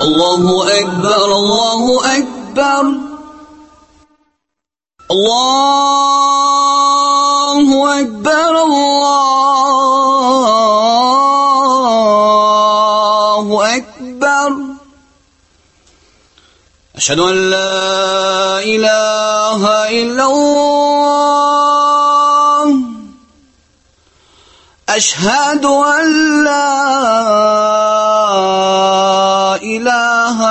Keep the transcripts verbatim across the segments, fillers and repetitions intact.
Allahu Ekber, Allahu Ekber. Allahu Ekber, Allahu Ekber. Eşhedü en la ilahe illallah. Eşhedü en la ilahe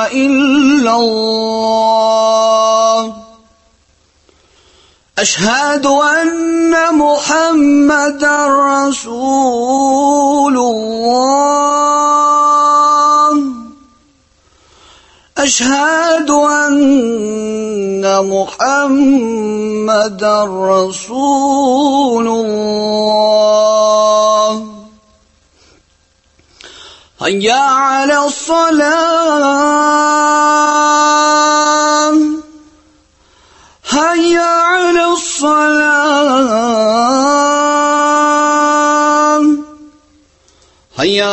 illallah. Eşhedü enne Muhammeden Resulullah. Eşhedü enne Muhammeden Resulullah. Hayya alel-salam. Hayya alel-salam. Hayya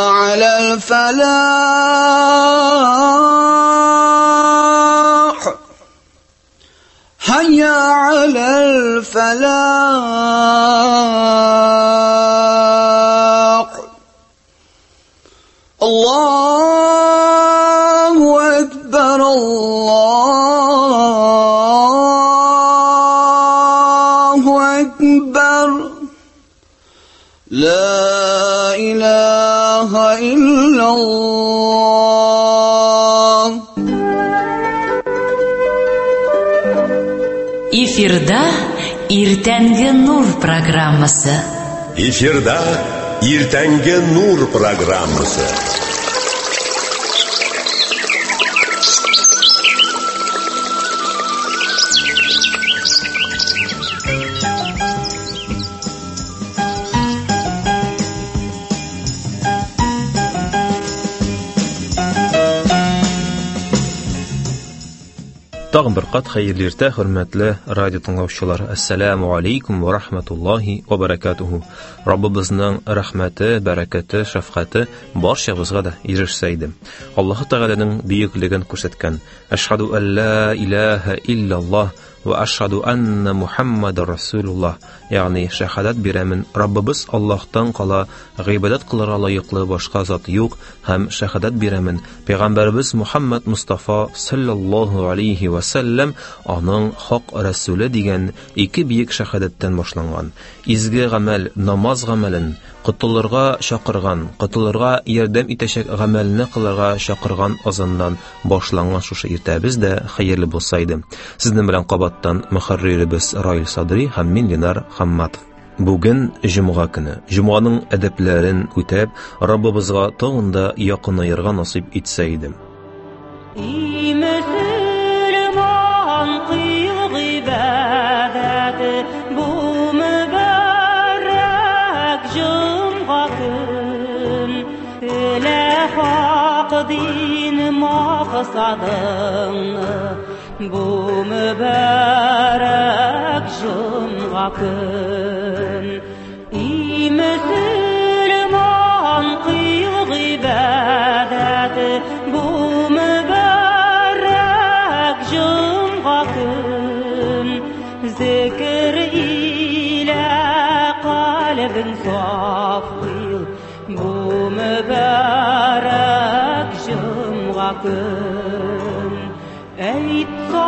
alel-falah. Hayya alel-falah. Allahu Ekber, Allahu Ekber. La ilahe illallah. Эфирда Иртәнге нур программасы. Эфирда Иртәнге нур программасы. Тагын бер кат хәерле иртә, хөрмәтле радио тыңлаучылар. Ассаламу алейкум ва рахматуллаһи ва баракатуху. Раббыбызның рәхмәте, бәрәкәте, шәфкате барчабызга да ирешсә иде. Аллаһ Тәгаләнең бөеклеген күрсәткән. Ашһаду ан ла илаһа илляллаһ ва ашһаду анна Мухаммадар Расулуллаһ. Ягъни шәһадәт бирәмен, Раббыбыз Аллаһтан кала, гыйбадәт кылырга лаеклы башка зат юк, һәм шәһадәт бирәмен, Пәйгамбәрбез Мухаммад Мустафа саллаллаһу алейхи ва саллям аның хак рәсүле дигән ике биек шәһадәттән башланган. Изге гамәл, намаз гамәлен кытылырга чакырган, кытылырга ярдәм итәчәк гамәлне кылырга чакырган азаннан башланган шушы иртәбез дә хәерле булса иде. Сезнең белән кабаттан мөхәрриребез Раил Садри һәм мин Ленар Хамматов. Бүген җомга көне. Җомганың әдәпләрен үтәп, Раббыбызга тагын да якынайырга насыйп итсә иде. Bu mübarek cuma gün, ey Müslüman kıl ibadet. Bu mübarek cuma gün, zikir ile kalbin saf kıl. Bu mübarek cuma gün, ey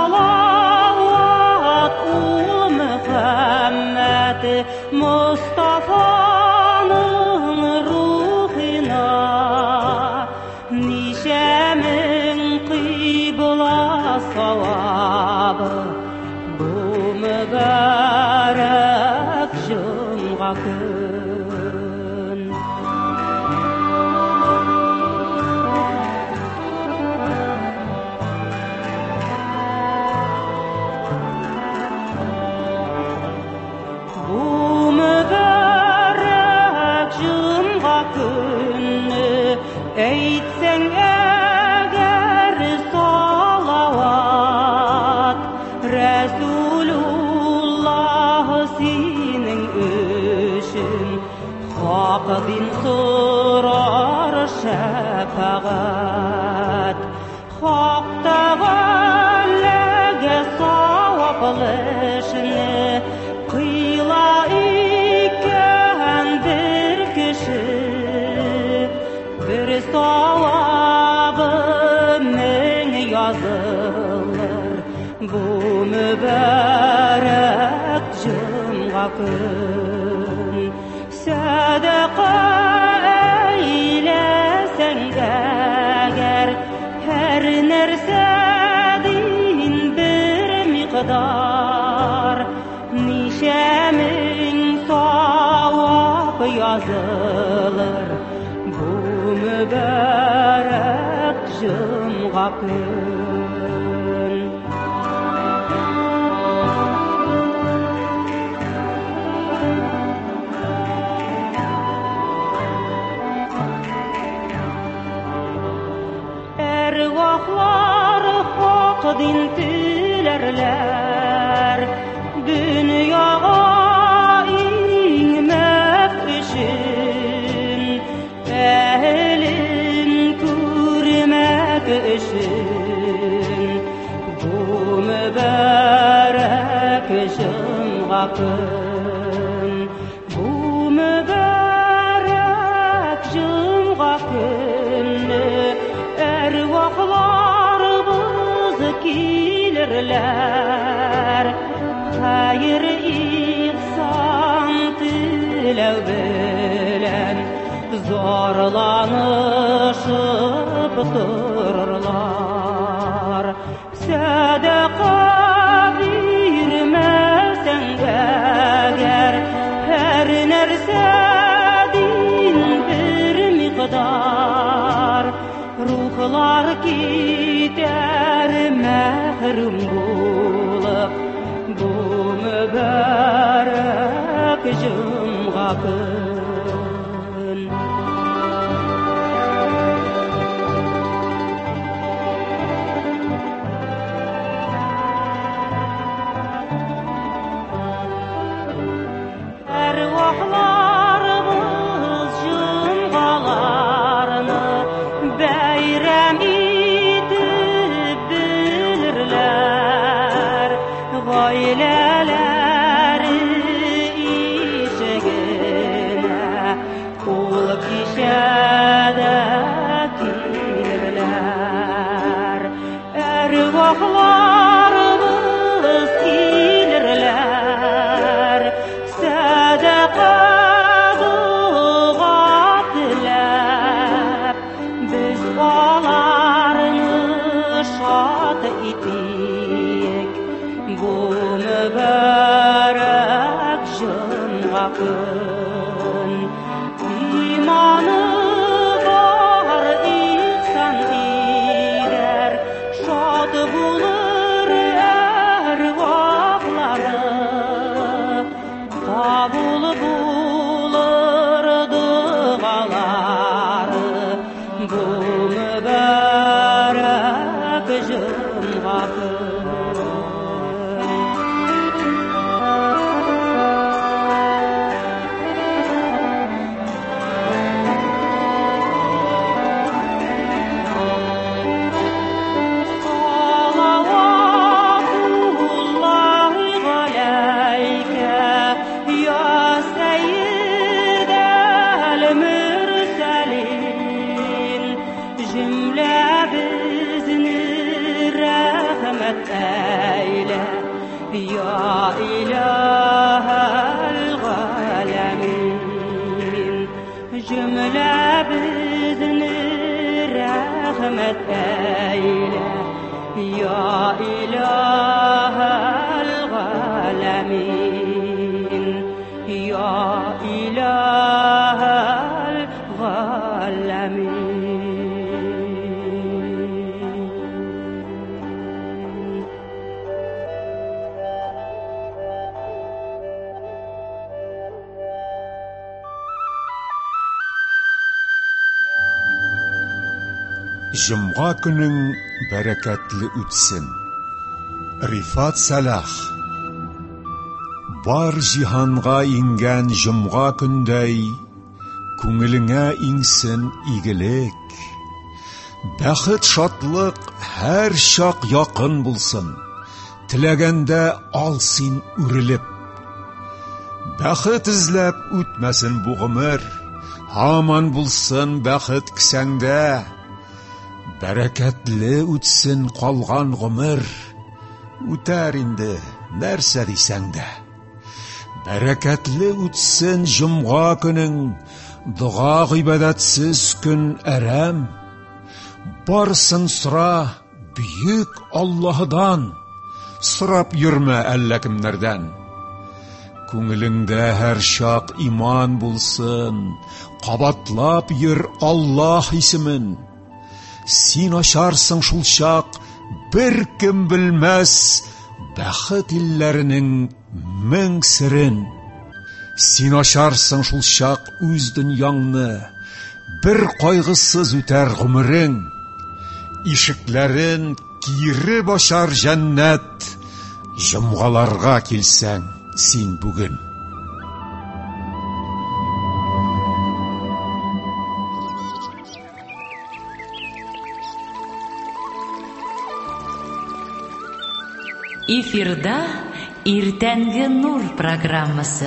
salavat ul Muhammed Mustafa'nın ruhuna, nişemin kıbla savabı bu mübarek cuma gün. Eytsen eğer salavat, Resulullah senin üçün hak din sorar şefaat. Хактагылләге саваплышны кыйла икән бер кеше, бер савабы мең язылыр бу мүбәрәк җомга көн. Садака әйләсәң әгәр һәр нәрсәдин бер миқдар, ничә мең савап язылыр бу мүбәрәк җомга көн. Әрвахлар хак дин теләрләр, дөньяга иңмәк өчен, әһлен күрмәк өчен, бу мүбәрәк җомга көн, бу мүбәрәк җомга көнне әрвахларыбыз килерләр, хәер ихсан теләү белән зарланышып торырлар. Садака бирмәсәң әгәр һәр нәрсәдин бер миқдар, рухлар китәр мәхрүм булып бу мүбәрәк җомга көн. Әрвахларыбыз җомгаларны бәйрәм итеп белерләр, гаиләләре ишегенә кул кишәдә килерләр. Әрвахларыбыз килерләр, садака дуга теләп, без аларны шат итик бу мүбәрәк җомга көн. Иманы бар ихсан итәр, шат булыр әрвахлары, кабул булыр дугалары бу мүбәрәк җомга көн. Ya ilahel galemin, cümle bizni rahmet eyle. Ya ilahel galemin, ya ilahel galemin. Җомга көнең бәрәкәтле үтсен. Рифат Салах. Бар җиһанга иңгән җомга көндәй, күңелеңә иңсен игелек. Бәхет шатлык һәр чак якын булсын, теләгәндә ал син үрелеп. Бәхет эзләп үтмәсен бу гомер, һаман булсын бәхет кесәңдә. Бәрәкәтле үтсен калган гомер, үтәр инде нәрсә дисәң дә. Бәрәкәтле үтсен җомга көнең, дуга гыйбадәтсез көн әрәм. Барсын сора бүйек Аллаһыдан, сорап йөрмә әллә кемнәрдән. Күңелеңдә һәр чак иман булсын, кабатлап йөр Аллаһ исемен. Син ачарсың шул чак, бер кем белмәс бәхет илләренең мең серен. Син ачарсың шул чак үз дөньяңны, бер кайгысыз үтәр гомерең. Ишекләрен кире башар җәннәт, җомгаларга килсәң син бүген. Эфирда Иртәнге нур программасы.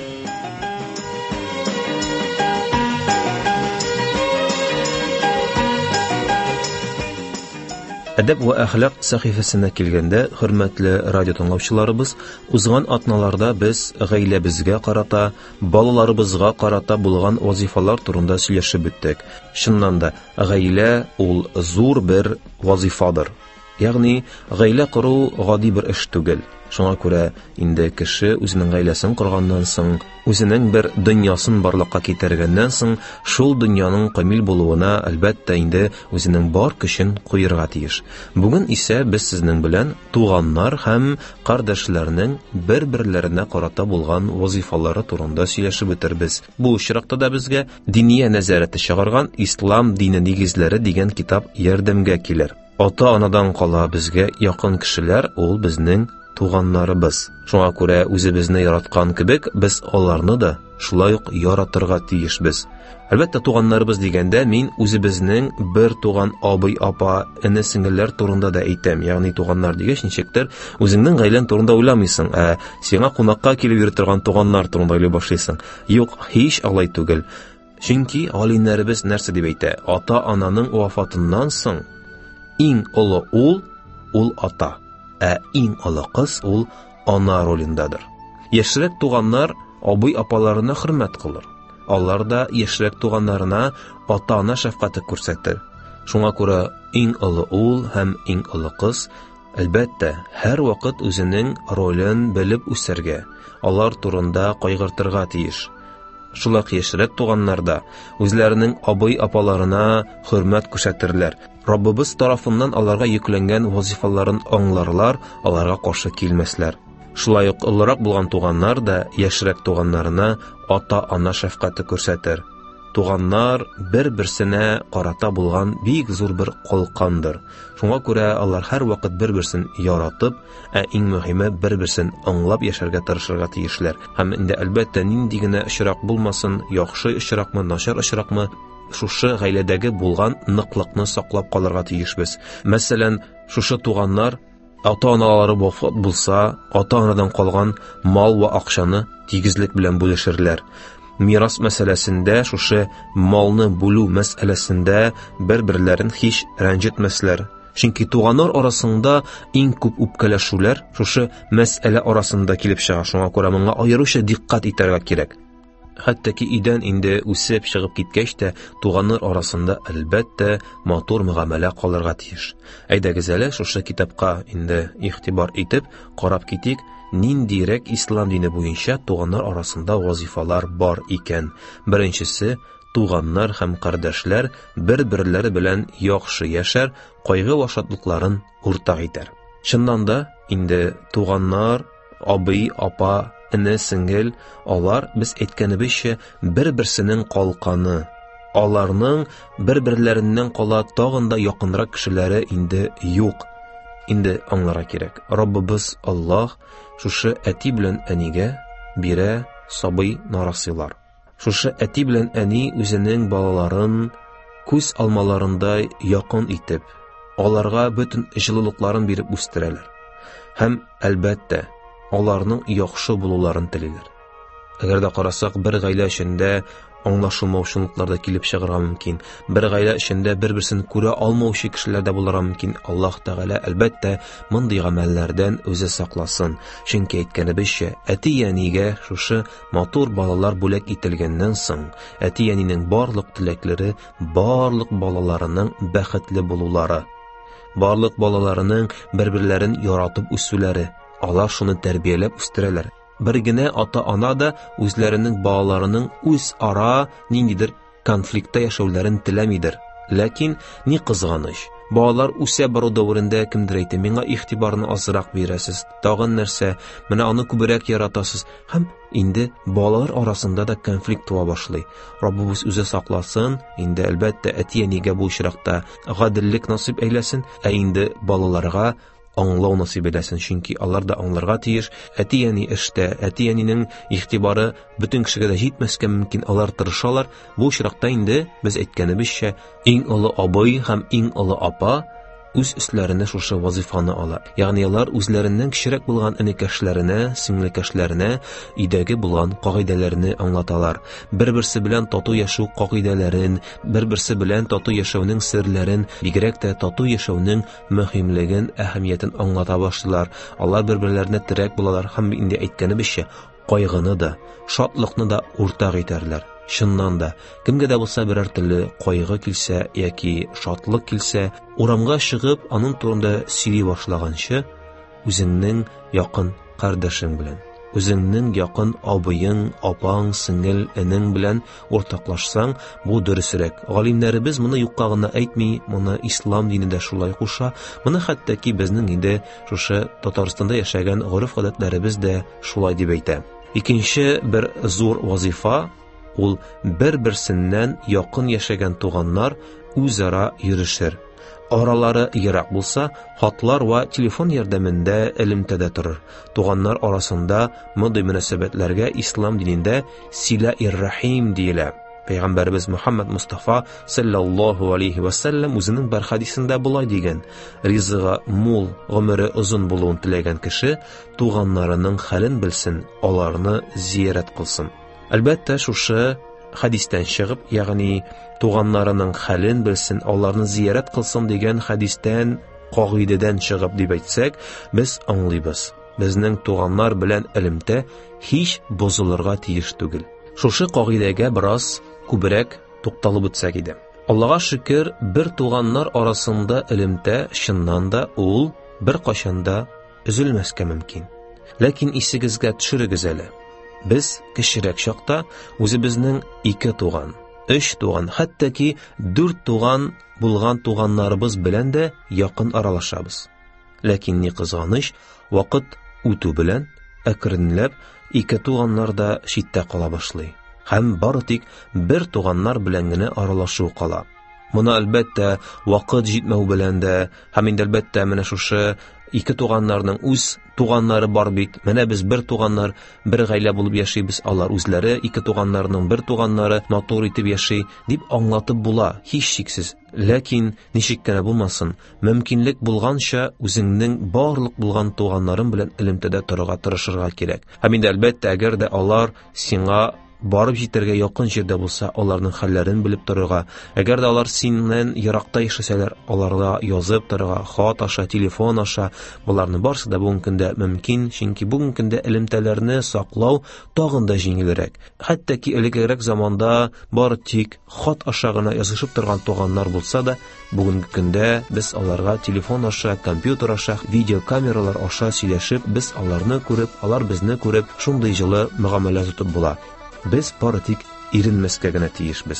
Әдәп ва әхлак сәхифәсенә килгәндә, хөрмәтле радио тыңлаучыларыбыз, узган атналарда без гаиләбезгә карата, балаларыбызга карата булган вазифалар турында сөйләшеп үттек. Чыннан да, гаилә ул зур бер вазифадыр. Ягъни, гаилә кору гади бер эш түгел. Шуңа күрә инде кеше үзенең гаиләсен корганнан соң, үзенең бер дөньясын барлыкка китергәннән соң, шул дөньяның камил булуына әлбәттә инде үзенең бар көчен куярга тиеш. Бүген исә без сезнең белән туганнар һәм кардәшләрнең бер-берләренә карата булган вазифалары турында сөйләшеп үтербез. Бу очракта да безгә Диния нәзарәте чыгарган Ислам дине нигезләре дигән китап ярдәмгә килер. Ата-анадан кала безгә якын кешеләр ул безнең туганнарыбыз. Шуңа күрә үзебезне яраткан кебек, без аларны да шулай ук яратырга тиешбез. Әлбәттә, туганнарыбыз дигәндә мин үзебезнең бер туган абый, апа, эне, сеңгелләр турында да әйтәм. Ягъни туганнар дигәч, ничектер үзеңнең гаиләң турында уйламыйсың, ә сиңа кунакка килеп йөри торган туганнар турында уйлый башлыйсың. Юк, һич алай түгел. Чөнки алиннәребез нәрсә дип әйтә? Ата-ананың вафатыннан соң иң олы ул, ул ата, ә иң олы кыз ул ана ролендадыр. Яшьрәк туганнар абый апаларына хөрмәт кылыр. Алар да яшьрәк туганнарына ата-ана шәфкате күрсәтер. Шуңа күрә иң олы ул һәм иң олы кыз әлбәттә һәр вакыт үзенең ролен белеп үсәргә, алар турында кайгыртырга тиеш. Шулай яшьрәк туганнар да үзләренең абый апаларына хөрмәт күрсәтерләр. Раббыбыз тарафыннан аларга йөкләнгән вазифаларын аңларлар, аларга каршы килмәсләр. Шулай ук олырак булган туганнар да яшьрәк туганнарына ата-ана шәфкате күрсәтер. Туганнар бер-берсенә карата булган бик зур бер калкандыр. Шуңа күрә алар һәр вакыт бер-берсен яратып, ә иң мөһиме бер-берсен аңлап яшәргә тырышырга тиешләр. Һәм инде әлбәттә нинди генә очрак булмасын, яхшы очракмы, начар очракмы, шушы гаиләдәге булган ныклыкны саклап калырга тиешбез. Мәсәлән, шушы туганнар ата-аналары вафат булса, ата-анадан калган мал ва акчаны тигезлек белән бүлешерләр. Мирас мәсьәләсендә, шушы малны бүлү мәсьәләсендә бер-берләрен һич рәнҗетмәсләр. Чөнки туганнар арасында иң күп үпкәләшүләр шушы мәсьәлә арасында килеп чыга. Шуңа күрә моңа аеруча диккать итәргә кирәк. Хәтта ки идән инде үсеп чыгып киткәч тә, туганнар арасында әлбәттә матур мөгамәлә калырга тиеш. Әйдәгез әле шушы китапка инде игътибар итеп карап китик, ниндирәк ислам дине буенча туганнар арасында вазифалар бар икән. Беренчесе, туганнар һәм кардәшләр бер-берләре белән яхшы яшәр, кайгы ва шатлыкларын уртак итәр. Чыннан да инде туганнар, абый, апа, эне, сеңгел, алар без әйткәнебезчә бер-берсенең калканы. Аларның бер-берләреннән кала тагын да якынрак кешеләре инде юк. Инде аңларга кирәк. Раббыбыз Аллаһ шушы әти белән әнигә бирә сабый нарасыйлар. Шушы әти белән әни үзенең балаларын күз алмаларындай якын итеп, аларга бөтен җылылыкларын биреп үстерәләр. Һәм әлбәттә, аларның яхшы булуларын телиләр. Әгәр дә карасак, бер гаилә эчендә аңлашылмаучылыклар да килеп чыгарга мөмкин. Бер гаилә эчендә бер-берсен күрә алмаучы кешеләр дә булырга мөмкин. Аллаһ Тәгалә әлбәттә мондый гамәлләрдән үзе сакласын. Чөнки әйткәнебезчә, әти-янигә шушы матур балалар бүләк ителгәннән соң, әти-янинең барлык теләкләре барлык балаларының бәхетле булулары, барлык балаларының бер-берләрен яратып үсүләре, алар шуны тәрбияләп үстерәләр. Бер генә ата-ана да үзләренең балаларының үз ара ниндидер конфликтта яшәүләрен теләмидер. Ләкин ни кызганыч, балалар үсә бару дәврендә кемдер әйтә, миңа игътибарны азрак бирәсез, тагын нәрсә, менә аны күбрәк яратасыз, һәм инде балалар арасында да конфликт туа башлый. Раббыбыз үзе сакласын, инде әлбәттә әти-әнигә бу очракта гаделлек насыйп әйләсен, ә инде балаларга аңлау насыйп итәсен, чөнки алар да аңларга тиеш. Әти-әни эштә, әти-әнинең игътибары бөтен кешегә дә җитмәскә мөмкин, алар тырышалар. Бу очракта инде без әйткәнебезчә, иң олы абый һәм иң олы апа үз өсләренә шушы вазифаны ала. Ягъни алар үзләреннән кечерәк булган энекәшләренә, сеңлекәшләренә өйдәге булган кагыйдәләрне аңлаталар. Бер-берсе белән тату яшәү кагыйдәләрен, бер-берсе белән тату яшәүнең серләрен, бигрәк тә тату яшәүнең мөһимлеген, әһәмиятен аңлата башлыйлар. Алар бер-берләренә терәк булалар һәм инде әйткәнебезчә, кайгыны да, шатлыкны да уртак итәрләр. Шуннан да, кемгә дә булса берәр төрле кайгы килсә яки шатлык килсә, урамга чыгып, аның турында сөйли башлаганчы, үзеңнең якын кардәшең белән, үзеңнең якын абыең, апаң, сеңел, энең белән уртаклашсаң, бу дөресрәк. Галимнәребез моны юкка гына әйтми, моны ислам динендә шулай куша, моны хәтта ки безнең инде шушы Татарстанда яшәгән гореф-гадәтләребез дә шулай дип әйтә. Икенче бер зур вазифа ул бер-берсеннән якын яшәгән туганнар үзара йөрешер. Аралары ерак булса, хатлар ва телефон ярдәмендә элемтәдә торыр. Туганнар арасында мондый мөнәсәбәтләргә ислам динендә сила-ир-рахим диелә. Пәйгамбәрбез Мөхәммәд Мустафа саллаллаһу алейхи ва саллям үзенең бер хадисендә булай дигән: ризыгы мул, гомере озын булуын теләгән кеше туганнарының хәлен белсен, аларны зиярат кылсын. Әлбәттә, шушы хадистән чыгып, ягъни туганнарының хәлен белсен, аларны зиярат кылсын дигән хадистән, кагыйдәдән чыгып дип әйтсәк, без аңлыйбыз. Безнең туганнар белән элемтә һич бозылырга тиеш түгел. Шушы кагыйдәгә бераз күбрәк тукталып үтсәк иде. Аллаһка шөкер, бер туганнар арасында элемтә чыннан да ул бер кашанда өзелмәскә мөмкин. Ләкин исегезгә төшерегез әле. Без кечерәк чакта үзебезнең ике туган, өч туган, хәтта ки дүрт туган булган туганнарыбыз белән дә якын аралашабыз. Ләкин ни кызганыч, вакыт үтү белән әкренләп ике туганнар да читтә кала башлый. Һәм бары тик бер туганнар белән генә аралашу кала. Моны әлбәттә вакыт җитмәү белән дә, һәм инде әлбәттә менә шушы ике туганнарның үз туганнары бар бит. Менә без бер туганнар, бер гаилә булып яшибез, алар үзләре ике туганнарның бер туганнары матур итеп яши дип аңлатып була, һич шиксез. Ләкин ничек кенә булмасын, мөмкинлек булганча үзеңнең барлык булган туганнарың белән элемтәдә торырга тырышырга кирәк. Һәм инде әлбәттә, әгәр дә алар сиңа барып җитәргә якын җирдә булса, аларның хәлләрен белеп торырга, әгәр дә алар синнән еракта яшәсәләр, аларга язып торырга, хат аша, телефон аша, буларны барсы да бүгенге көндә мөмкин, чөнки бүгенге көндә элемтәләрне саклау тагын да җиңелрәк. Хәтта ки элегрәк заманда бары тик хат аша гына язышып торган туганнар булса да, бүгенге көндә без аларга телефон аша, компьютер аша, видеокамералар аша сөйләшеп, без аларны күреп, алар безне күреп, шундый җылы мөгамәлә тотып була. Без бары тик иренмәскә генә тиешбез.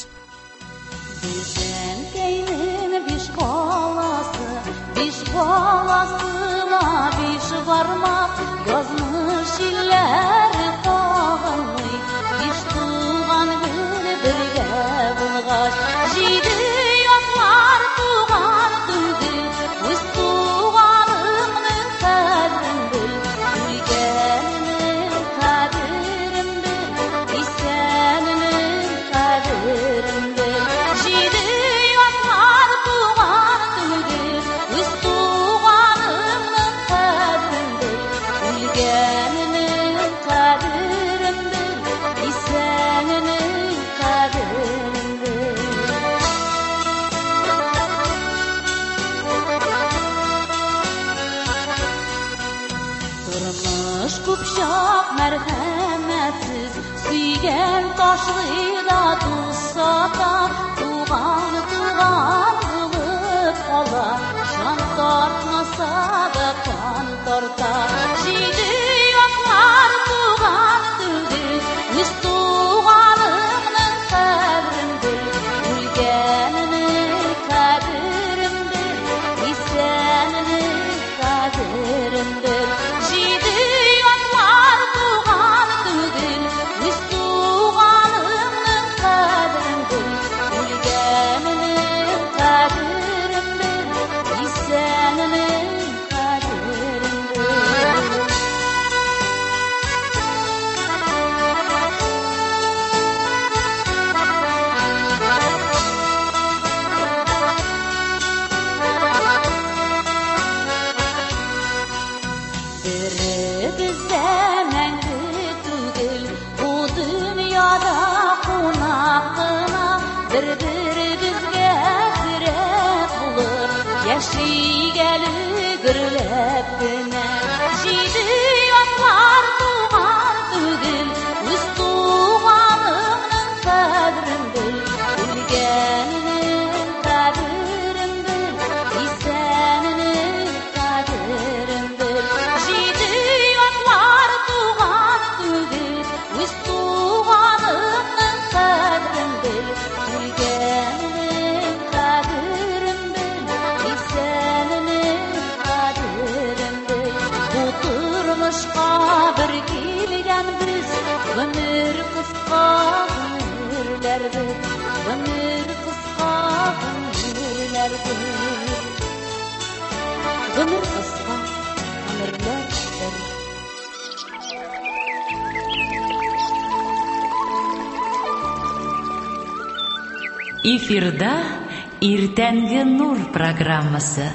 Bizden keynin biş balası, biş balasına biş varmak, yazmış illeri tağınlıy, biş tuğan günü birge bulgaç, jidi yoklar tuğan gündü, üz tuğanımın kadrin bil, ülgenin kadirin bil, iskeninin kadirin bil, jidi Kupşak merhametsiz Süygen taşlıyla tutsata Tuğan tuğan kılıp ala Şan tartmasa da kan tartar Jidi yoklar tuğan tüdür Üz tuğanımın kadrindir Ülgeninin kadrindir İsyanının kadrindir Jidi yoklar tuğan tüdür Üz tuğanımın kadrindir Ülgeninin kadrindir İsyanının kadrindir Biri bizden engli tügül Bu dünyada konakına Bir-bir bizge direk bulur Yaşaygalı gürlep güne Jidi yoklar tuğan tügül Üz tuğanımın kadrindir Ülgeninin kadrindir İsyanının kadrindir Jidi yoklar tuğan tügül Üz tuğanımın kadrindir Ülgeninin kadrindir İsyanının kadrindir Bu turmuşqa bir kelgen biz Ömür kısqa ömürler biz Ömür kısqa ömürler biz Ömür kısqa ömürler biz Эфирда Иртәнге нур программасы.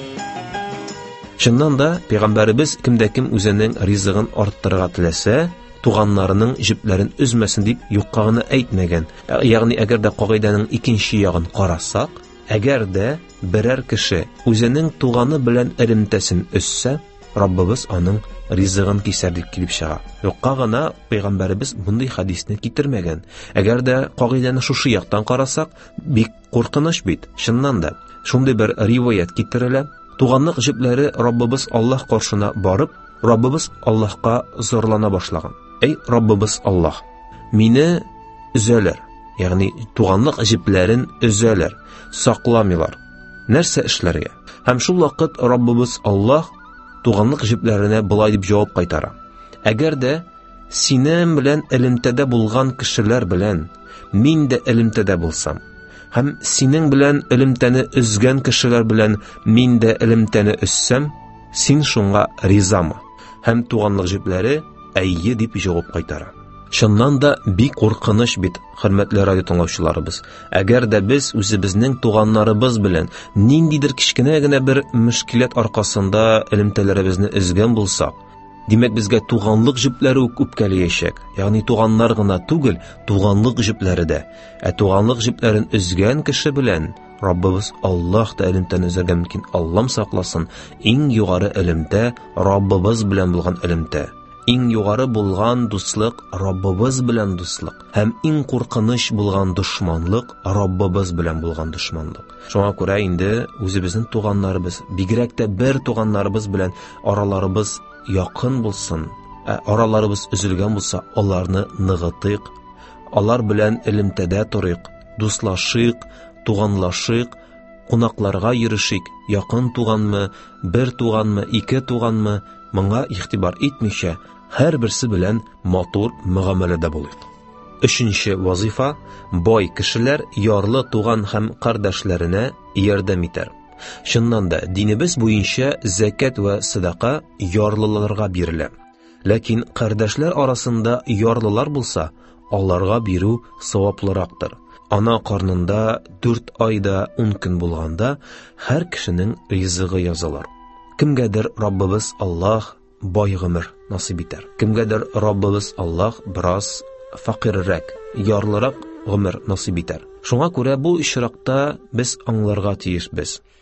Шуннан да пәйгамбәрбез кимдә ким үзенең ризыгын арттырырга теләсә, туганнарының җипләрен үзмәсен дип юкка гына әйтмәгән. Ягъни әгәр дә кагыйданың икенче ягын карасак, әгәр дә берәр кеше үзенең туганы белән элемтәсен өссә, Раббыбыз аның ризыгын кисәр дип килеп чыга. Юкка гына пәйгамбәрбез мондый хадисне китермәгән. Әгәр дә кагыйданы шушы яктан карасак, бик куркыныч бит. Шуннан да шундый бер риваят китерелә. Туганлык җипләре Раббыбыз Аллаһ каршына барып, Раббыбыз Аллаһка зарлана башлаган. Эй Раббыбыз Аллаһ, мине үзәләр, ягъни туганлык җипләрен үзәләр, сакламыйлар. Нәрсә эшләргә? Һәм шул вакыт Раббыбыз Аллаһ туганлык җипләренә булай дип җавап кайтара. Әгәр дә синең белән элемтәдә булган кешеләр белән мин дә элемтәдә булсам, һәм синең белән элемтәне үзгән кешеләр белән мин дә элемтәне өссәм, син шуңа ризамы? Һәм туганлык җипләре әйе дип җавап кайтара. Шуннан да бик куркыныч бит, хөрмәтле радио тыңлаучыларыбыз. Әгәр дә без үзебезнең туганнарыбыз белән ниндидер кичкенә генә бер мөшкилат аркасында элемтәләребезне үзгән булсак, димәк безгә туганлык җипләре үк үпкәләячәк. Ягъни туганнар гына түгел, туганлык җипләре дә. Ә туганлык җипләрен үзгән кеше белән Раббыбыз Аллаһ та элемтәне үзәргә мөмкин. Аллам сакласын. Иң югары элемтә Раббыбыз белән булган элемтә. Иң югары булган дуслык Раббыбыз белән дуслык. Һәм иң куркыныч булган дошманлык Раббыбыз белән булган дошманлык. Шуңа күрә инде үзебезнең туганнарыбыз, бигрәк тә бер туганнарыбыз белән араларыбыз якын булсын. Ә араларыбыз үзелгән булса, аларны ныгытыйк. Алар белән элемтәдә торыйк, дуслашыйк, туганлашыйк, кунакларга йөришик. Якын туганмы, бер туганмы, ике туганмы, моңа игътибар итмичә, һәр берсе белән матур мөгамәләдә булыйк. Өченче вазифа — бай кешеләр ярлы туган һәм кардәшләренә ярдәм итәр. Шуннан да динебез буенча закат ва садака ярлыларга бирелә. Ләкин кардәшләр арасында ярлылар булса, аларга бирү саваплырактыр. Ана карнында дүрт айда ун көн булганда һәр кешенең ризыгы язылар. Кемгәдер Раббыбыз Аллаһ бай гомер насыйп итәр. Кемгәдер Раббыбыз Аллаһ бераз фақиррак, ярлырак гомер насыйп итәр. Шуңа күрә бу ишракта без аңларга тиешбез.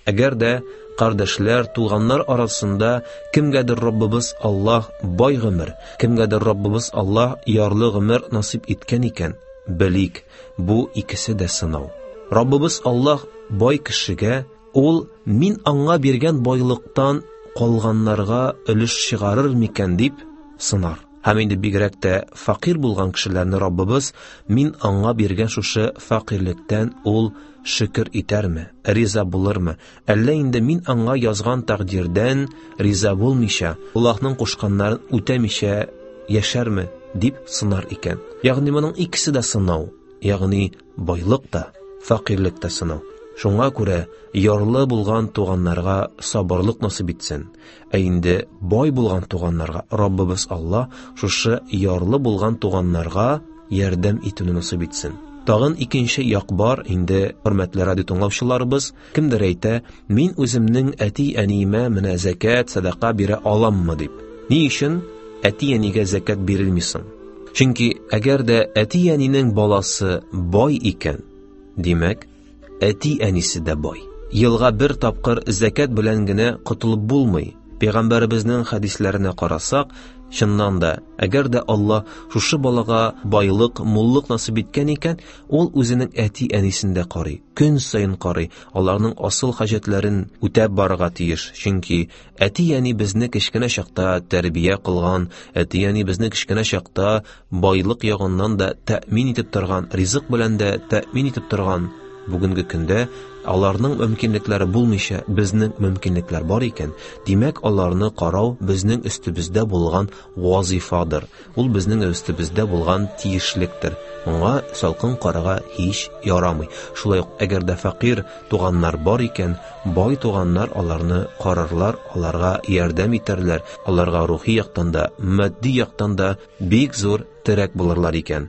Әгәр дә кардәшләр, туганнар арасында кемгәдер Раббыбыз Аллаһ бай гомер, кемгәдер Раббыбыз Аллаһ ярлы гомер насип иткән икән, белик, бу икесе дә сынау. Раббыбыз Аллаһ бай кешегә ул мин аңа биргән байлыктан калганнарга өлеш чыгарыр микән дип сынар. Һәм инде бигрәк тә фақир булган кешеләрне Раббыбыз мин аңа биргән шушы фақирлектән ул шөкер итәрме, риза булырмы, әллә инде мин аңа язган тәкъдирдән риза булмыйча, Аллаһның кушканнарын үтәмичә яшәрме дип сынар икән. Ягъни моның икесе дә сынау, ягъни байлык та, фақирлек тә сынау. Шуңа күрә ярлы булган туганнарга сабырлык насип итсен. Ә инде бай булган туганнарга Раббыбыз Алла шушы ярлы булган туганнарга ярдәм итүне насип итсен. Тагын икенче як бар, инде хөрмәтле радио тыңлаучыларыбыз, кемдер әйтә, мин үземнең әти-әниемә менә закат, садака бирә аламмы дип. Ни өчен әти-әнигә закат бирелмисең? Чөнки әгәр дә әти-әнинең баласы бай икән, димәк, әти-әнисе дә бай. Елга бер тапкыр закат белән генә котылып булмый. Пәйгамбәребезнең хадисләренә карасак, чыннан да, әгәр дә Алла шушы балага байлык, муллык насип иткән икән, ул үзенең әти-әнисен дә карый, көн сайын карый, аларның асыл хаҗәтләрен үтәп барырга тиеш. Чөнки әти-әни безне кечкенә чакта тәрбия кылган, әти-әни безне кечкенә чакта байлык ягыннан да тәэмин итеп торган, ризык белән дә тәэмин итеп торган. Бүгенге көндә аларның мөмкинлекләре булмыйча безнең мөмкинлекләр бар икән. Димәк, аларны карау безнең өстебездә булган вазифадыр. Ул безнең өстебездә булган тиешлектер. Моңа салкын карага һич ярамый. Шулай ук әгәр дә фақир туганнар бар икән, бай туганнар аларны карарлар, аларга ярдәм итәрләр, аларга рухи яктан да, матди яктан да бик зур терәк булырлар икән.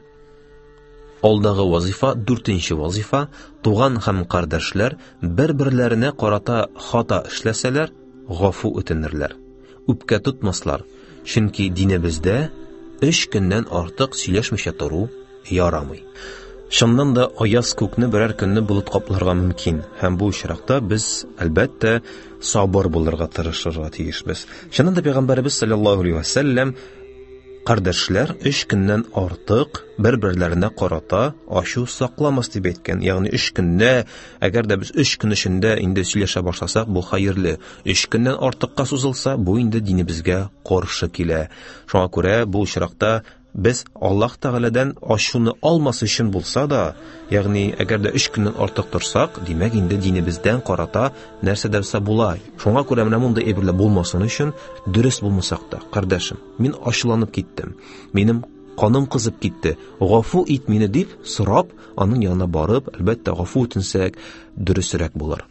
Алдагы вазифа, дүртенче вазифа, туган һәм кардәшләр бер-берләренә карата хата эшләсәләр, гафу үтенерләр. Үпкә тотмаслар. Чөнки динебездә өч көннән артык сөйләшмичә тору ярамый. Шуннан да аяз күкне берәр көнне булып капларга мөмкин. Һәм бу очракта без әлбәттә сабыр булырга тырышырга тиешбез. Шуннан да Пәйгамбәрбез саллаллаһу алейһи ва сәллям кардәшләр өч көннән артык бер-берләренә карата ачу сакламас дип әйткән. Ягъни өч көндә, әгәр дә без өч көн эчендә инде сөйләшә башласак, бу хәерле. өч көннән артыкка сузылса, бу инде динебезгә каршы килә. Шуңа күрә бу очракта без Аллаһ Тәгаләдән ачуны алмас өчен булса да, ягъни әгәр дә өч көннән артык торсак, димәк инде динебездән карата нәрсә дәвса була. Шуңа күрә менә мондай әйберләр булмасын өчен, дөрес булмасак та, кардәшем, мин ачуланып киттем. Минем каным кызып китте. Гафу ит мине дип сорап, аның янына барып, әлбәттә гафу үтенсәк, дөресрәк булыр.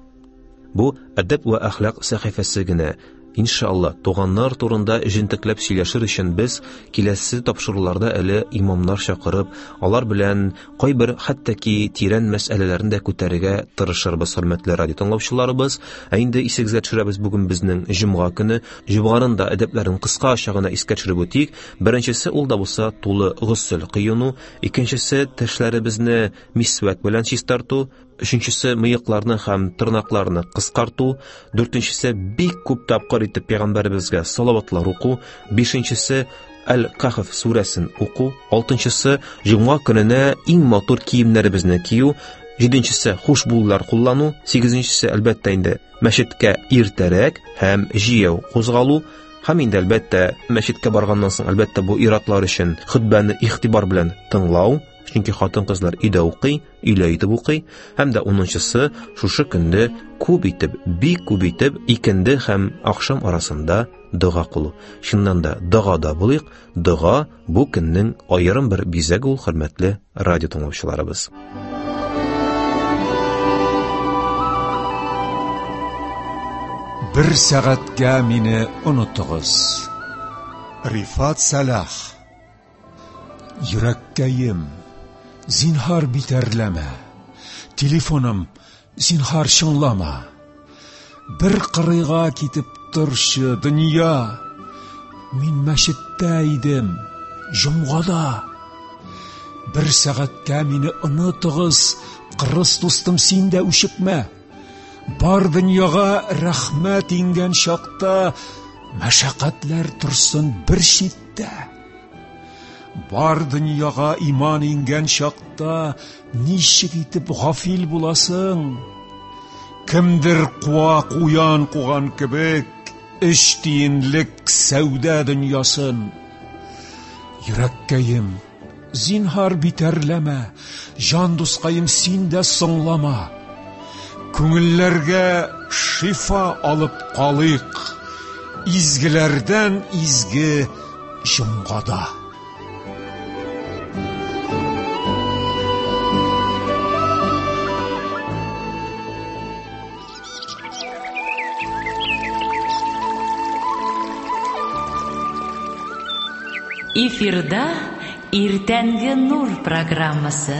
Бу әдәп ва әхлак сәхифәсе генә. Иншалла, туганнар турында җентекләп сөйләшер өчен без киләсе тапшыруларда әле имамнар чакырып, алар белән кайбер хәттәки тирән мәсьәләләрне дә күтәрергә тырышырбыз, хөрмәтле радио тыңлаучыларыбыз. Ә инде исегезгә төшерәбез бүген безнең җомга көне. Җомганың да әдәпләрен кыскача гына искә төшереп үтик. Беренчесе ул да булса тулы гусл кыюну, икенчесе тешләребезне мисвак белән чистарту, өченчесе мыекларны һәм тырнакларны кыскарту, дүртенчесе бик күп тапкыр итеп пәйгамбәребезгә салаватлар уку, бишенчесе Әл-Кахф сүрәсен уку, алтынчысы җомга көненә иң матур киемнәребезне кию, җиденчесе хушбуллар куллану, сигезенчесе әлбәттә инде мәчеткә иртәрәк һәм җыяу кузгалу, һәм инде әлбәттә мәчеткә барганнан соң әлбәттә бу иратлар өчен хутбаны игътибар белән тыңлау. Чөнки хатын-кызлар өйдә укый, өйлә итеп укый, һәм дә унынчысы шушы көндә күп итеп, бик күп итеп икенде һәм ахшам арасында дога кылу. Шуннан да догада булыйк. Дога бу көннең аерым бер бизәге ул, хөрмәтле радио тыңлаучыларыбыз. Бер сәгатькә мине онытыгыз. Рифат Салах. Йөрәккәем, зинһар битәрләмә. Телефоным, зинһар шыңлама. Бер кырыйга китеп торчы дөнья. Мин мәчеттә идем, җомгада. Бер сәгатькә мине онытыгыз, кырыс дустым, син дә үчекмә. Бар дөньяга рәхмәт ингән чакта мәшәкатьләр торсын бер читтә. Бар дөньяга иман ингән чакта ничек итеп гафил буласың? Кемдер куа куян куган кебек, эш тиенлек сәүдә дөньясын. Йөрәккәем, зинһар битәрләмә, җан дускаем, син дә соңлама. Күңелләргә шифа алып калыйк, изгеләрдән изге җомгада. Эфирда Иртәнге нур программасы.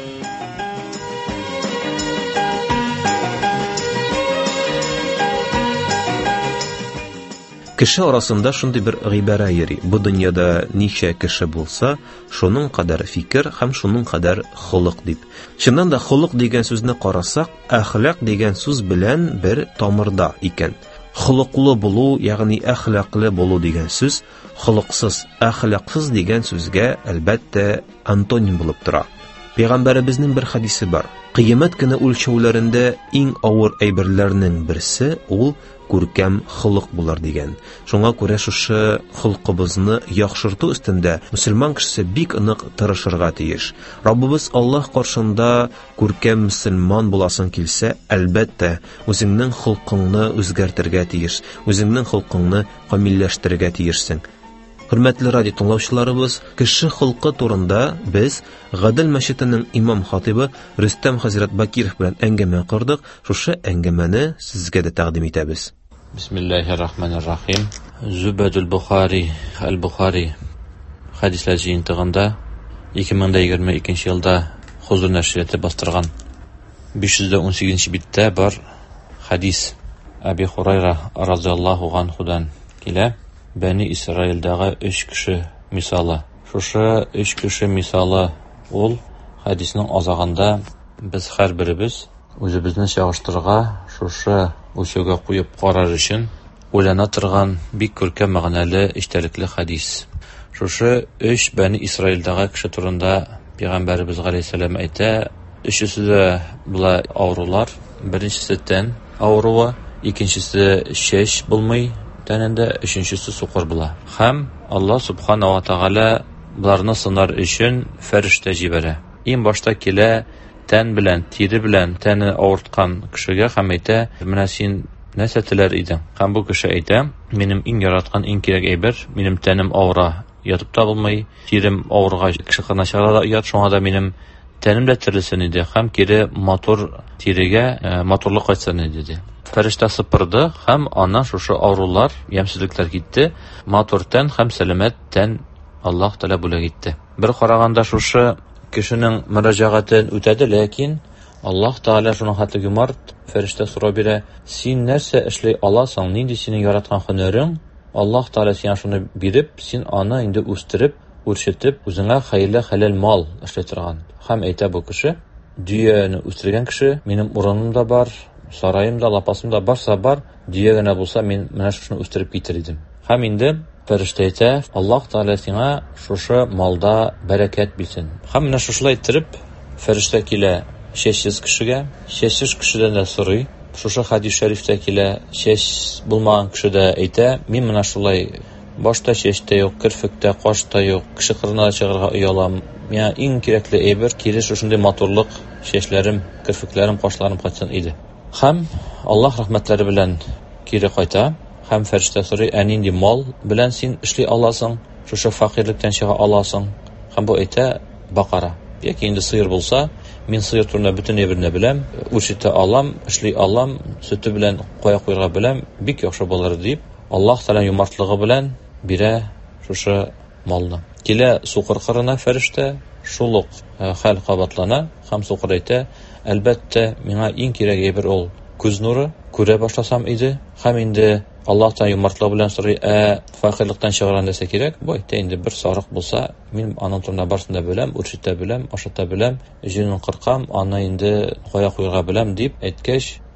Кеше арасында шундый бер гыйбара йөри. Бу дөньяда ничә кеше булса, шуның кадәр фикер һәм шуның кадәр холык дип. Чыннан да холык дигән сүзне карасак, әхлак дигән сүз белән бер тамырда икән. Холыклы булу, ягъни әхлаклы булу дигән сүз, холыксыз, әхлаксыз дигән сүзгә әлбәттә антоним булып тора. Пәйгамбәребезнең бер хадисе бар. Кыямәт көне үлчәүләрендә иң авыр әйберләрнең берсе ул күркәм холык булыр дигән. Шуңа күрә шушы холкыбызны яхшырту өстендә мөселман кешесе бик нык тырышырга тиеш. Раббыбыз Аллаһ каршында күркәм мөселман буласың килсә, әлбәттә үзеңнең холкыңны үзгәртергә тиеш, үзеңнең холкыңны камилләштерергә тиешсең. Хөрмәтле радио тыңлаучыларыбыз, кеше холкы турында без Гадел мәчетенең имам хатибы Рөстәм хәзрәт Бакиров белән әңгәмә кырдык. Шушы әңгәмәне сезгә дә тәкъдим итәбез. Бисмиллаһир-рахманир-рахим. Зубадул Бухари, Аль-Бухари хадисләр җыентыгында ике мең егерме икенче елда Хузур нәшрияты бастырган биш йөз ун сигезенче биттә бар хадис. Аби Хурайра разияллаһу анһудан килә. Бәни Исраилдагы өч кеше мисалы. Шушы өч кеше мисалы ул хадисның азагында без һәрберебез үзебезне чагыштырырга, шушы үлчәүгә куеп карар өчен уйлана торган бик күркәм мәгънәле, иштәлекле хадис. Шушы өч Бәни Исраилдагы кеше турында Пәйгамбәребез галәйһиссәлам әйтә, өчесе дә була авырулар. Беренчесе тән авыруы, икенчесе чәч булмый тәнендә, өченчесе сукыр була. Һәм Аллаһ субхана ва тааля буларны сынар өчен фәрештә җибәрә. Иң башта килә тән белән, тире белән тәне авырткан кешегә һәм әйтә: "Менә син нәрсә теләр идең?" Һәм бу кеше әйтә: "Минем иң яраткан, иң кирәк әйбер, минем тәнем авыра, ятып та булмый, тирем авырга, кеше кына чыгара ят, шуңа да минем тәнем дә терелсен иде, һәм кире матур тирегә матурлык кайтсын иде." Фәрештә сыпырды һәм ана шушы авырулар, ямсезлекләр китте, матур тән һәм сәламәт тән Аллаһ Тәала бүләк итте. Бер караганда шушы кешенең мөрәҗәгатен үтәде, ләкин Аллаһ Тәала шуның хәтле юмарт, фәрештә сорау бирә: "Син нәрсә эшләй аласың? Нинди синең яраткан һөнәрең? Аллаһ Тәала сиңа шуны биреп, син аны инде үстереп, үрчетеп, үзеңә хәерле, хәләл мал эшләй торган." Һәм әйтә бу кеше: "Дөяне үстергән кеше, минем урыным да бар, сараем да, лапасым да барса бар, дөя генә булса, мин менә шуны үстереп китер идем." Һәм инде фәрештә әйтә: "Аллаһ Тәала сиңа шушы малда бәрәкәт бирсен." Һәм менә шушылай иттереп фәрештә килә чәчсез кешегә, чәчсез кешедән дә сорый. Шушы хадис шәрифтә килә чәч булмаган кеше дә әйтә: "Мин менә шулай башта чәч тә юк, кирфек тә, каш та юк, кеше кырына да чыгарга уялам. Миңа иң кирәкле әйбер кире шушындай матурлык, чәчләрем, кирфекләрем, кашларым кайтсын иде." Һәм Аллаһ рәхмәтләре белән кире кайта. Һәм фәрештә сорый: "Ә нинди мал белән син эшли аласың? Шушы фәкыйрьлектән чыга аласың?" Һәм бу әйтә: "Бакара. Яки инде сыер булса, мин сыер турында бөтен әйберне беләм, үрчетә алам, эшли алам, сөте белән кая куярга беләм, бик яхшы булыр" дип, Аллаһ Тәала юмартлыгы белән бирә шушы малны. Килә сукыр кырына фәрештә, шул ук хәл кабатлана һәм сукыр әйтә: "Әлбәттә, миңа иң кирәк әйбер ул күз нуры, күрә башласам иде." Һәм инде Аллаһ Тәала юмартлыгы белән сорый: "Ә фәкыйрьлектән чыгарган нәрсә кирәк?" Бу әйтә: "Инде бер сарык булса, мин аның турында барсын да беләм, үрчетә беләм, ашата беләм, җүнен кыркам, аны инде кая куярга беләм" дип әйткәч,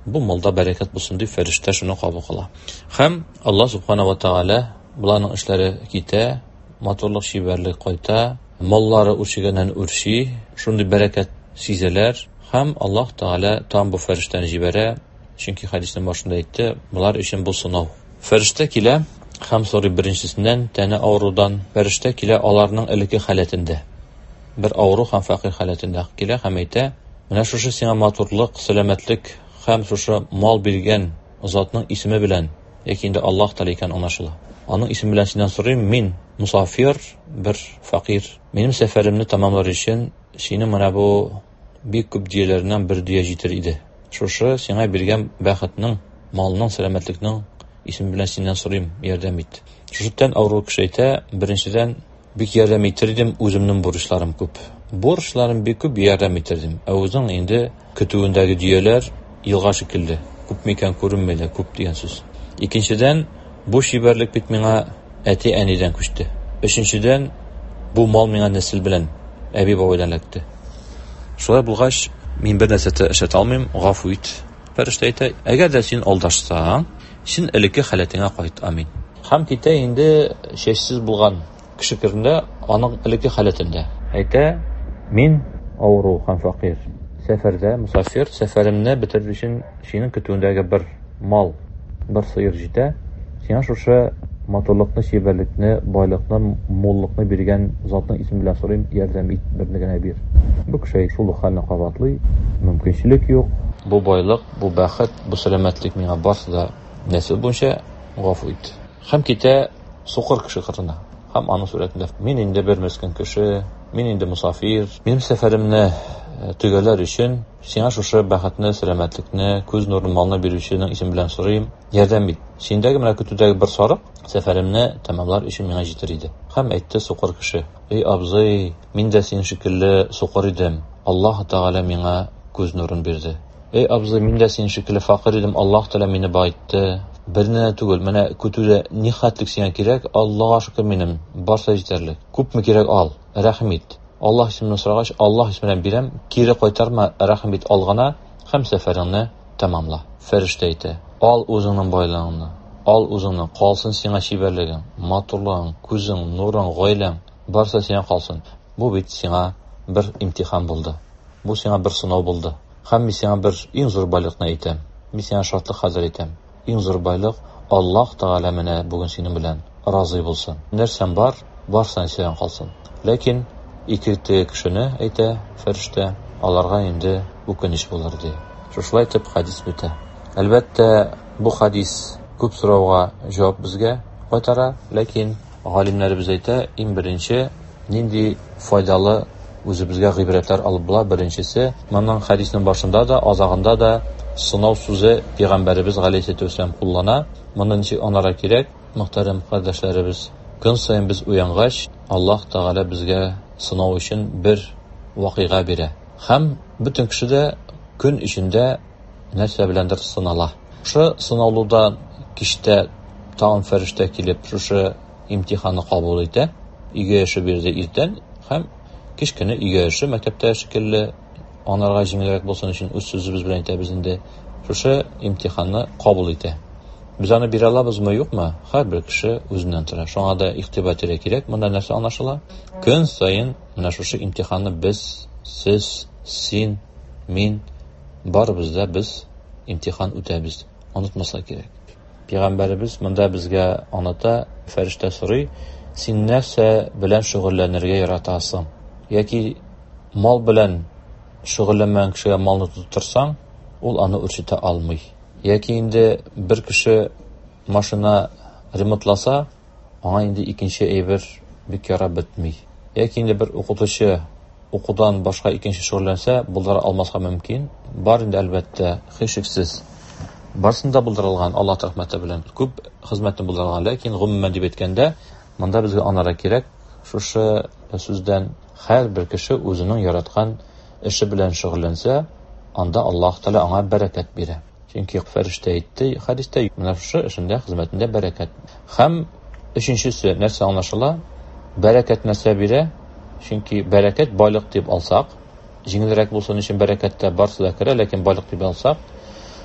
бу малда бәрәкәт булсын дип фәрештә шуны кабул кыла. Һәм Аллаһ субхана ва тааля буларның эшләре китә, матурлык шибәрлек кайта, маллары үрчегәннән үрчи, шундый бәрәкәт сизәләр һәм Аллаһ тааля там бу фәрештәне җибәрә, чөнки хадисның башында әйтте, булар өчен бу сынау. Фәрештә килә һәм сорый беренчесеннән тәне авырудан, фәрештә килә аларның элекке халәтендә. Бер авыру һәм фәкыйрь халәтендә килә һәм әйтә, менә шушы сиңа матурлык, сәламәтлек һәм шушы мал биргән затның исеме белән, яки инде Аллаһ тааля икән аңлашыла. Аның исеме белән синнән сорыйм, мин мусафир, бер фәкыйрь. Минем сәфәремне тәмамлар өчен синең менә бу бик күп дияләреннән бер дия җитер иде. Шушы сиңа биргән бәхетнең, малның, сәламәтлекнең исеме белән синнән сорыйм, ярдәм ит. Шуштан авыру кеше әйтә, беренчедән бик ярдәм иттердем, үземнең бурычларым күп. Бурычларым бик күп, ярдәм иттердем. Ә үзең инде көтүендәге дияләр елга шикелле, күп микән күренмәде, күп дигән сүз. Икенчедән, бу шибәрлек бит миңа әти-әнидән күчте. Өченчедән, бу мал миңа нәсел белән әби бабайдан эләкте. Шулай булгач, мин бер нәрсә эшләтә алмыйм, гафу ит. Фәрештә әйтә, әгәр дә син алдашсаң, син элекке халәтеңә кайт, амин. Һәм китә инде чәчсез булган кеше керендә, аның элекке халәтендә. Әйтә, мин авыру һәм фәкыйрь. Сәфәрдә, мусафир, сәфәремне бетерер өчен синең көтүендәге бер мал, бер сыер җитә. Сиңа шушы матурлыкны, шибәрлекне, байлыкны, муллыкны биргән затның исеме белән сорыйм, ярдәм ит, берне генә бир. Бу кеше шул хәлне кабатлый, мөмкинчелек юк. Бу байлык, бу бәхет, бу сәламәтлек миңа барсы да нәсел буенча гафу ит. Һәм китә сукыр кеше кырына. Һәм аның сурәтендә мин инде бер мескен кеше, мин инде мусафир, минем сәфәремне төгәләр өчен сиңа шушы бәхетне, сәламәтлекне, күз нурын, малны бирүченең исеме белән сорыйм, ярдәм ит. Синдәге менә көтүдәге бер сарык сәфәремне тәмамлар өчен миңа җитер иде. Һәм әйтте сукыр кеше, эй абзый, мин дә син шикелле сукыр идем. Аллаһ тааля миңа күз нурын бирде. Эй абзый, мин дә син шикелле факир идем. Аллаһ тааля мине байтты. Берне түгел, менә көтүдә ни хәтлек сиңа кирәк? Аллаһка шөкер, минем барса җитәрлек. Күпме кирәк ал, рәхим ит. Аллаһ исемен сорагач, Аллаһ исемен бирәм, кире кайтарма, рәхим ит, алгана һәм сәфәреңне тәмамла. Фәрештә әйтә, ал үзеңнең байлыгыңны, ал үзеңнең, калсын сиңа шибәрлегең, матурлыгың, күзең, нурың, гаиләң, барса сиңа калсын. Бу бит сиңа бер имтихан булды. Бу сиңа бер сынау булды. Һәм мин сиңа бер иң зур байлыкны әйтәм. Мин сиңа шартлык хәзер әйтәм. Иң зур байлык Аллаһ тааля менә бүген синең белән разый булсын. Нәрсәң бар, барсан сиңа калсын. Ләкин ике кешене әйтә фәрештә, аларга инде үкенеч булыр ди. Шулай итеп хадис бетә. Әлбәттә, бу хадис күп сорауга җавап безгә кайтара, ләкин галимнәребез әйтә, иң беренче нинди файдалы үзебезгә гыйбрәтләр алып була. Беренчесе, моның хадисның башында да, азагында да сынау сүзе Пәйгамбәребез галәйһиссәләту вәссәлам куллана. Моны ничек анларга кирәк? Мөхтәрәм кардәшләребез, көн саен без уянгач, Аллаһ тааля безгә сынау өчен бер вакыйга бирә. Һәм бөтен кеше дә көн ичендә нәрсә беләндер сынала. Шушы сынаулыда кичтә тагын фәрештә килеп, шушы имтиханны кабул итә. Өйгә эше бирде иртән һәм кичкене өйгә эше мәктәптә шикелле анарга җиңелрәк булсын өчен үз сүзебез белән әйтәбез инде. Шушы имтиханны кабул итә. Без аны бирә алабызмы, юкмы? Һәрбер кеше үзеннән тора. Шуңа да игътибар итәргә кирәк. Монда нәрсә аңлашыла? Көн саен менә шушы имтиханны без, сез, син, мин барыбыз да без имтихан үтәбез. Онытмаска кирәк. Пәйгамбәребез монда безгә аната, фәрештә сорый, син нәрсә белән шөгыльләнергә яратасың? Яки мал белән шөгыльләнмәгән кешегә малны тутырсаң, ул аны үрчетә алмый. Яки инде бер кеше машина ремонтласа, аңа инде икенче әйбер бик ярап бетми. Яки инде бер укытучы укудан башка икенче шөгыльләнсә, булдыра алмаска мөмкин. Бар инде әлбәттә, хишексез. Барсында булдырылган Аллаһ рәхмәте белән күп хезмәтне булдырылган, ләкин гомумән дип әйткәндә, монда безгә анара кирәк. Шушы сүздән һәрбер кеше үзенең яраткан эше белән шөгыльләнсә, анда Аллаһ Тәала аңа бәрәкәт бирә. Чөнки фәрештә әйтте хадистә, менә шушы эшендә, хезмәтендә бәрәкәт. Һәм өченчесе нәрсә аңлашыла? Бәрәкәт нәрсә бирә? Чөнки бәрәкәт байлык дип алсак, җиңелрәк булсын өчен бәрәкәттә барсы да керә, ләкин байлык дип алсак,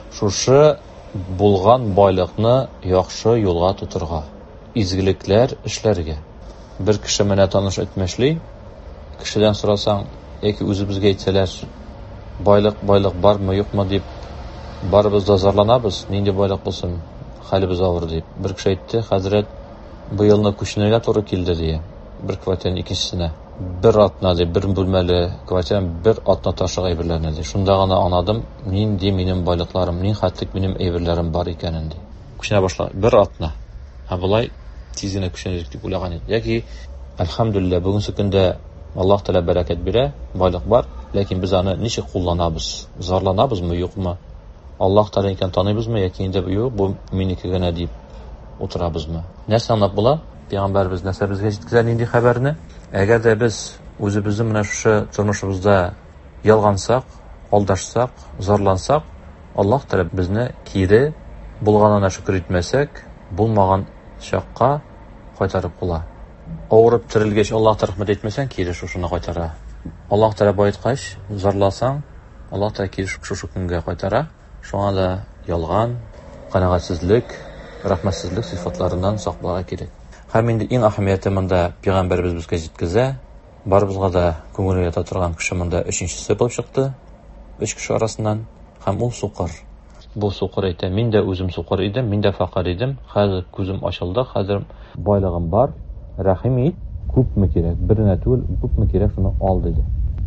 Шушы булган байлыкны яхшы юлга тутырга, изгелекләр эшләргә. Бер кеше менә таныш этмәшли, кешедән сорасаң, яки үзебезгә әйтсәләр, байлык, байлык бармы, юкмы дип, барыбыз да зарланабыз, нинди байлык булсын, хәлебез авыр дип. Бер кеше әйтте, хәзрәт, быелны күченергә туры килде дия. Бер квартираны икенчесенә. Бер атна дип, бер бүлмәле квартираны бер атна ташыга әйберләрне ди. Шунда гына анадым, нинди минем байлыкларым, нин хәтлек минем әйберләрем бар икәнен ди. Күченә башла, бер атна. Һәм булай тиз генә күченергә дип уйлаган иде. Яки әлхәмдүлилләh, бүгенге көндә Аллаһ Тәала бәрәкәт бирә, байлык бар, ләкин без аны ничек кулланабыз? Зарланабызмы, юкмы? Аллаһ Тәала икән таныйбызмы, яки инде юк, бу минеке генә дип утырабызмы? Нәрсә аңлап була? Пәйгамбәрбез нәрсә безгә җиткезә нинди хәбәрне? Әгәр дә без үзебезне менә шушы тормышыбызда ялгансак, алдашсак, зарлансак, Аллаһ Тәала безне кире булганына шөкер итмәсәк, булмаган чакка кайтарып була. Авырып терелгәч Аллаһ Тәала рәхмәт әйтмәсәң, кире шушыны кайтара. Аллаһ Тәала байыткач, зарласаң, Аллаһ Тәала кире шушы көнгә кайтара. Шуңа да ялган, канагатьсезлек, рәхмәтсезлек сыйфатларыннан сакларга кирәк. Һәм инде иң әһәмияте монда пәйгамбәрбез безгә җиткезә. Барыбызга да күңелгә ята торган кеше монда өченчесе булып чыкты. Өч кеше арасыннан һәм ул сукыр. Бу сукыр әйтә, мин дә үзем сукыр идем, мин дә фақир идем. Хәзер күзем ачылды, хәзер байлыгым бар. Рәхим ит, күпме кирәк? Беренә түгел, күпме кирәк, шуны ал диде.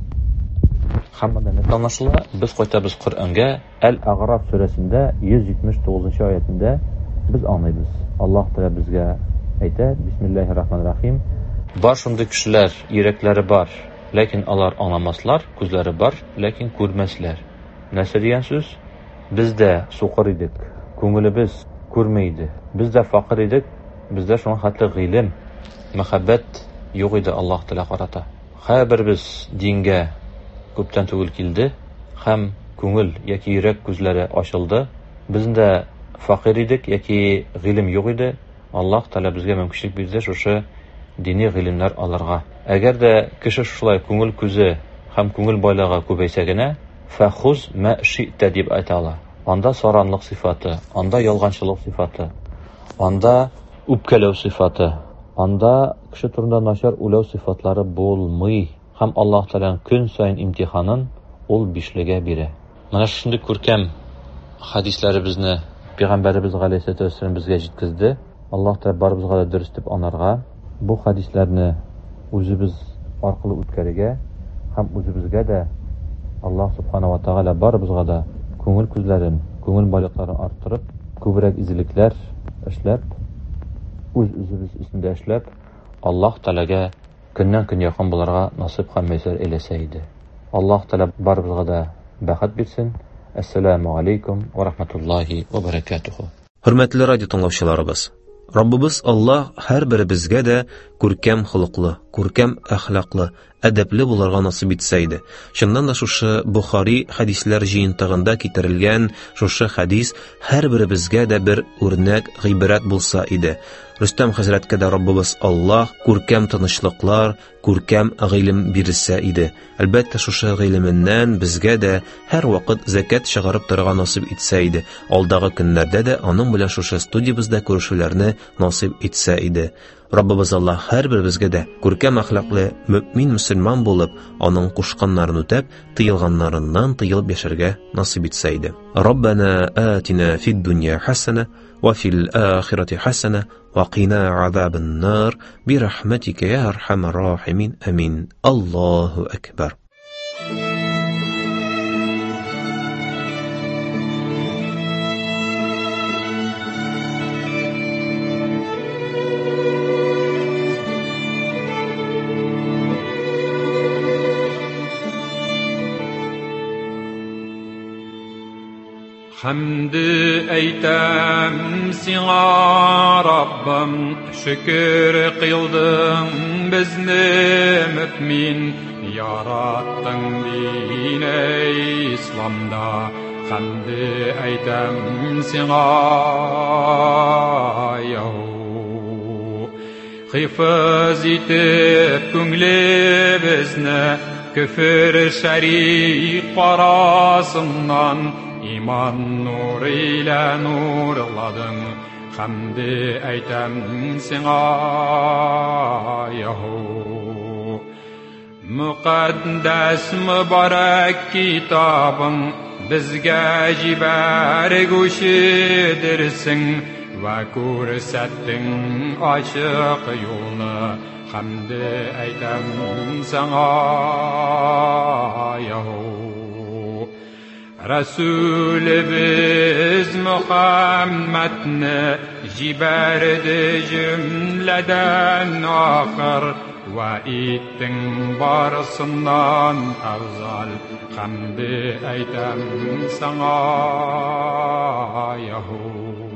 Һәм монда анашыла, без кайтабыз Коръәнгә, Әл-Ағраф сүрәсендә йөз җитмеш тугызынчы аятында без аңлыйбыз. Аллаһ Тәала безгә әйтә, Бисмиллаһир-рахманир-рахим. Бар шундый кешеләр, йөрәкләре бар, ләкин алар аңламаслар, күзләре бар, ләкин күрмәсләр. Нәрсә дигән сүз? Без дә сукыр идек, күңелебез күрмәй иде. Без дә фақир идек, бездә шуңа хәтле гыйлем, мәхәббәт юк иде Аллаһ Тәала карата. Һәрберебез дингә күптән түгел килде, һәм күңел яки йөрәк күзләре ачылды. Без дә фақир идек яки гыйлем юк иде. Аллаһ Тәала безгә мөмкинлек бирде шушы дини гыйлемнәр алырга. Әгәр дә кеше шулай күңел күзе һәм күңел байлыгы күбәйсә генә, фахуз ма ши'та дип әйтә ала. Анда саранлык сыйфаты, анда ялганчылык сыйфаты, анда үпкәләү сыйфаты, анда кеше турында начар уйлау сыйфатлары булмый. Һәм Аллаһ Тәала көн сайын имтиханын ул бишлегә бирә. Менә шундый күркәм хадисләребезне Пәйгамбәрбез галәйһиссәләту вассалам безгә җиткезде. Аллаһ Тәала барыбызга да дөрес дип анарга, бу хадисләрне үзебез аркылы үткәрергә һәм үзебезгә дә Аллаһ Субханаһу ва Тәгалә барыбызга да күңел күзләрен, күңел байлыкларын арттырып, күбрәк изелекләр эшләп, үз үзебез исендә эшләп, Аллаһ Тәаләгә көннән-көн якын буларга насыйп һәм мәйсәр әйләсә иде. Аллаһ Тәала барыбызга да бәхет бирсен. Ассаламу алейкум ва рахматуллахи ва баракатуху. Хөрмәтле радио тыңлаучыларыбыз, Раббыбыз Аллаһ һәрберебезгә дә күркәм холыклы, күркәм әхлаклы, әдәпле булырга насыйп итсә иде. Шуннан да шушы Бухари хадисләр җыентыгында китерелгән шушы хадис һәрберебезгә дә бер үрнәк, гыйбрәт булса иде. Рөстәм хәзрәткә дә Раббыбыз Аллаһ күркәм тынычлыклар, күркәм гыйлем бирсә иде. Әлбәттә шушы гыйлеменнән безгә дә һәр вакыт закат чыгарып торырга насыйп итсә иде. Алдагы көннәрдә дә аның белән шушы студиябызда күрешүләрне насыйп итсә иде. Раббыбыз Аллаһ һәрберебезгә дә күркәм әхлаклы мөэмин мөселман булып, аның кушканнарын үтәп, тыелганнарыннан тыелып яшәргә насыйп итсә иде. Раббана атина фид дунья хасана ва фил ахирати хасана ва кина азабан нар бирахматика я архамар рахимин. Амин. Аллаһу акбар. Hamd eytem sina Rabbim, şükür kıldım bizni mümin yarattın dine İslam'da. Hamd eytem sina yahu, hifz etip künglibizne küfür şerik parasından иман нурыйлә нурладың, хамды әйтәм сиңа, Яһу. Муқаддас мубарак китабың безгә җибәргүчедерсең ва күрсәттең ачык юлны, хамды әйтәм сиңа, Яһу. Рәсүлебез Мөхәммәдне җибәрде җөмләдән ахыр, ва иттең барысыннан афзал, хамды әйтәм сиңа, Яһу.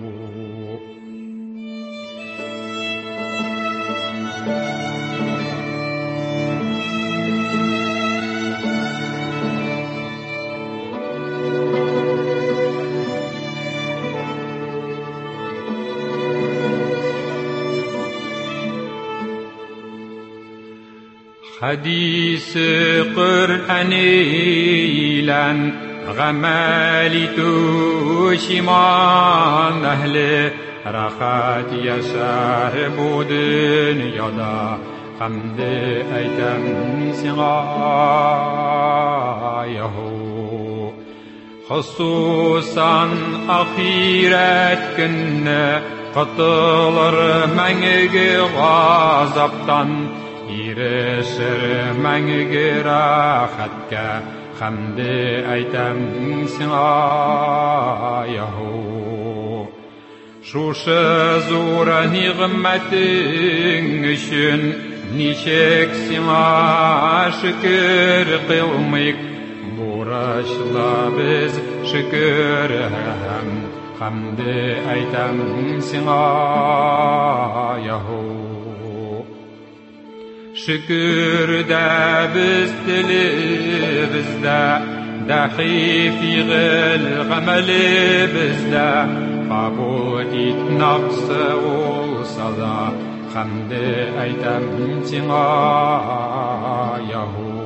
Hadisi Qur'ani ilan g'amal itush iman ahli, rahat yashar bu dunyoda, hamdi aytam siңа, Яһу. Xususan ahiret günne qutulur мәңге g'azabdan, ирешер мәңге рахатка, хамды әйтәм сиңа, Яһу. Шушы зур ниғмәтең өчен ничек сиңа шөкер кылмыйк, бурычлы без шөкер һәм хамды әйтәм сиңа, Яһу. Şükür de biz dilimizde, dahi fiil ameli bizde, kabul et nafsı olsa da, hamdi aytam siңа, Яһу.